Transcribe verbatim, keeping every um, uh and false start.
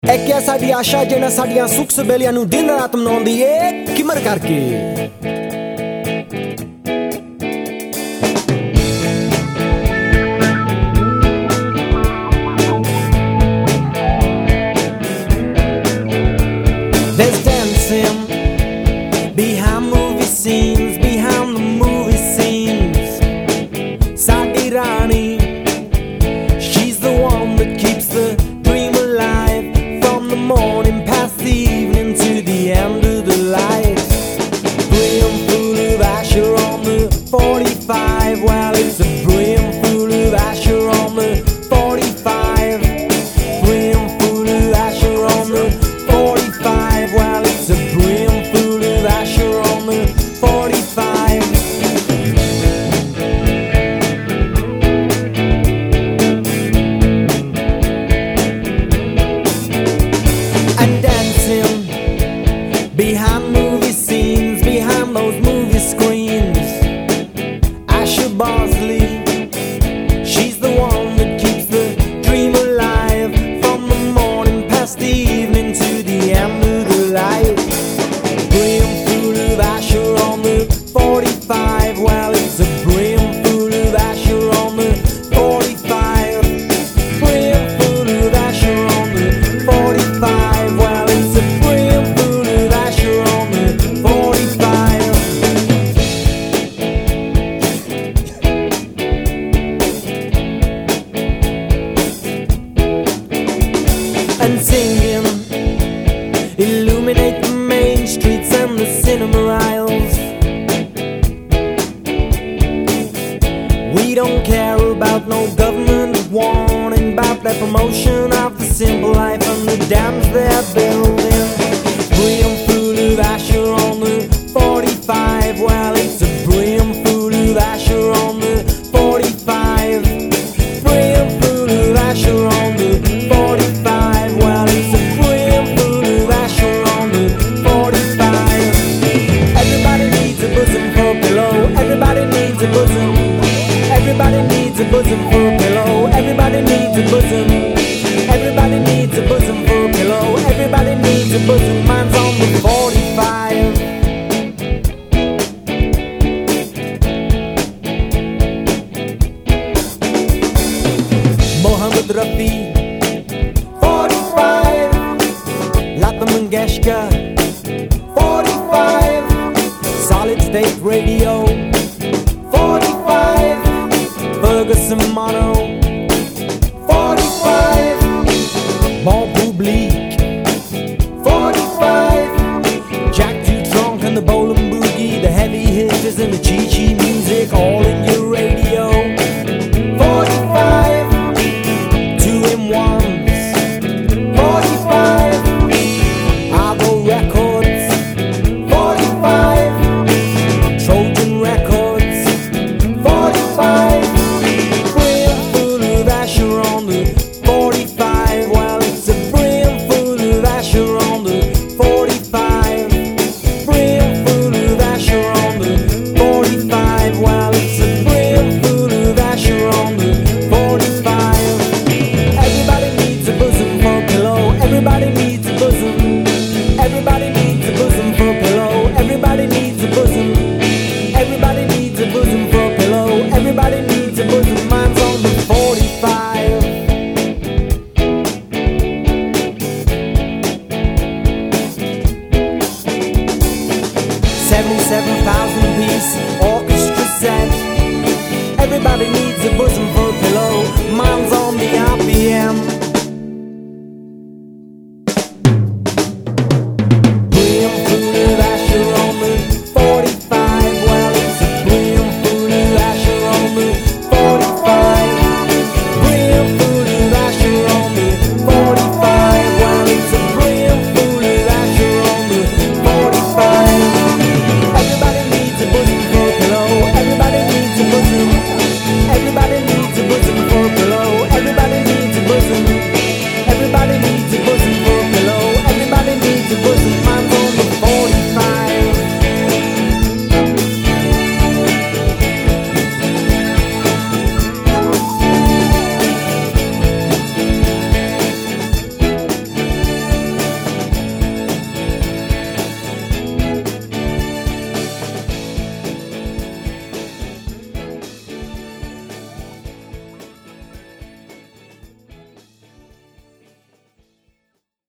एक ऐसा दी आशा जिन्हें साडियां सुख सबेलियां नूं दिन रात मनाउंदी ए किमर करके। There's dancing behind movie scenes, behind the movie scenes. Sadi Rani, she's the one that keeps the dream alive, from the morning past the evening to the end of the light. Brim full of Asher on the forty-five, well it's a brim full of Asher on the forty-five. Brim full of Asher on the forty-five, well it's a brim full of Asher on the forty-five. And dancing behind movie scenes, behind those movie screens, Asher Bosley, she's the one that keeps the dream alive, from the morning past the evening to the end of the light. Brim full of Asher on the forty-five, well it's a brim full of Asher on the forty-five. Brim full of Asher on the forty-five, well it's a brim full of Asher on the forty-five. And singing, illuminate the main streets and the cinema aisles. We don't care about no government warning about the promotion of the simple life and the dams they're building. Brim full of Asher on the forty-five, well it's a brim full of Asher on the forty-five. Brim full of Asher on the forty-five, well it's a brim full of Asher on the forty-five. Everybody needs a bosom for a pillow. Everybody needs a bosom. Everybody needs a bosom for a pillow. Everybody needs a bosom. Everybody needs a bosom for a pillow. Everybody needs a bosom. Mine's